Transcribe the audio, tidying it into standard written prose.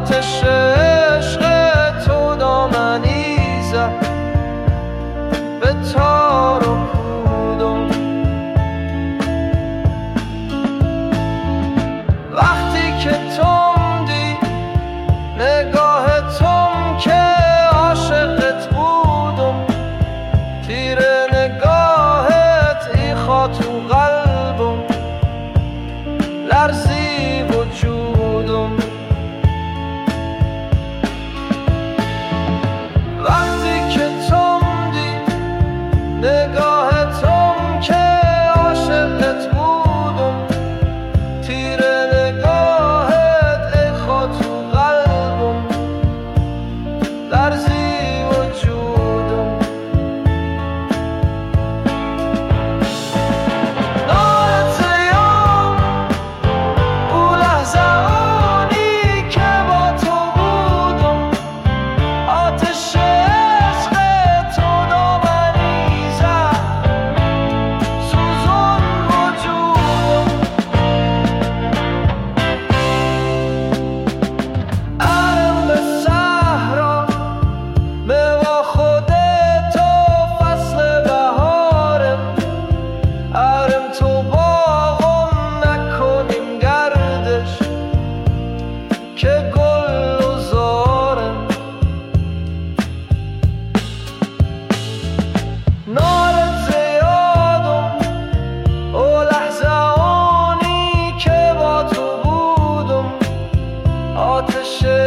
آتش عشق تو دامنی زد به تار و پودم. وقتی که تندی نگاه تم که عاشقت بودم، تیر نگاهت ایخا تو قلبم، لرزی وجودم. وقتی که تندی نگاه تم که عاشقت بودم، تیر نگاهت ایخا تو قلبم، لرزی وجودم. نارت یام او لحظانی که با تو بودم، آتش عشق تو دامنی زد سوزون وجودم. ارم به صحرا میوا خودت و فصل بهارم، ارم تو باغم نکنیم گردش که گل و زارم. نارت یادم او لحظانی که با تو بودم، آتش